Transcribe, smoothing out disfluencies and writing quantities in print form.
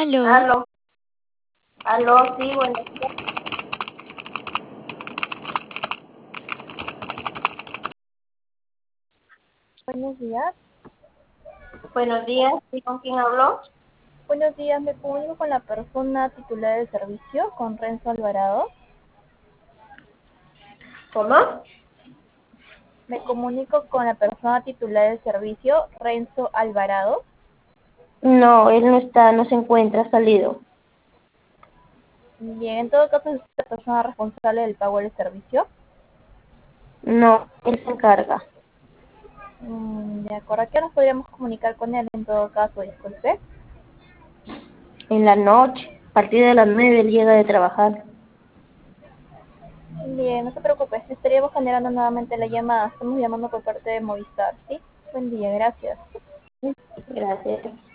Aló, Aló, aló, sí, buenos días. Buenos días. Buenos días, ¿sí con quién habló? Buenos días, me comunico con la persona titular del servicio, con Renzo Alvarado. ¿Cómo? Me comunico con la persona titular del servicio, Renzo Alvarado. No, él no está, no se encuentra, ha salido. Bien, en todo caso, ¿es la persona responsable del pago del servicio? No, él se encarga. De acuerdo, ¿a qué nos podríamos comunicar con él en todo caso? Disculpe. En la noche, a partir de las 9 él llega de trabajar. Bien, no se preocupe, estaríamos generando nuevamente la llamada. Estamos llamando por parte de Movistar, ¿sí? Buen día, gracias. Gracias.